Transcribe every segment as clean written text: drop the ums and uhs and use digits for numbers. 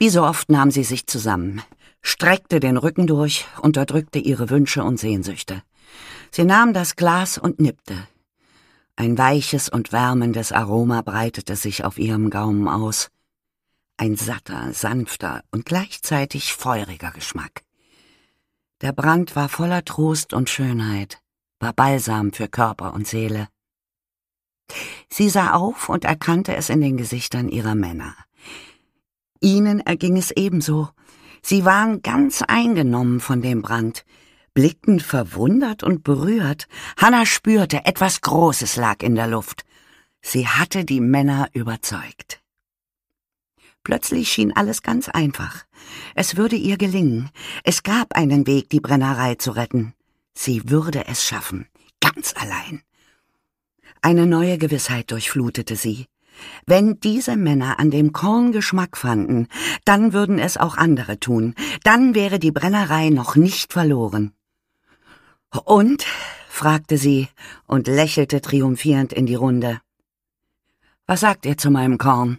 Wie so oft nahm sie sich zusammen, streckte den Rücken durch, unterdrückte ihre Wünsche und Sehnsüchte. Sie nahm das Glas und nippte. Ein weiches und wärmendes Aroma breitete sich auf ihrem Gaumen aus. Ein satter, sanfter und gleichzeitig feuriger Geschmack. Der Brand war voller Trost und Schönheit, war Balsam für Körper und Seele. Sie sah auf und erkannte es in den Gesichtern ihrer Männer. Ihnen erging es ebenso. Sie waren ganz eingenommen von dem Brand, blickten verwundert und berührt. Hannah spürte, etwas Großes lag in der Luft. Sie hatte die Männer überzeugt. Plötzlich schien alles ganz einfach. Es würde ihr gelingen. Es gab einen Weg, die Brennerei zu retten. Sie würde es schaffen, ganz allein. Eine neue Gewissheit durchflutete sie. Wenn diese Männer an dem Korn Geschmack fanden, dann würden es auch andere tun. Dann wäre die Brennerei noch nicht verloren. »Und?«, fragte sie und lächelte triumphierend in die Runde. »Was sagt ihr zu meinem Korn?«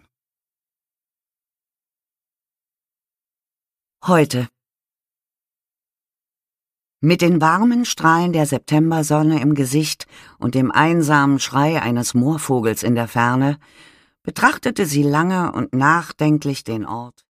Heute. Mit den warmen Strahlen der Septembersonne im Gesicht und dem einsamen Schrei eines Moorvogels in der Ferne betrachtete sie lange und nachdenklich den Ort,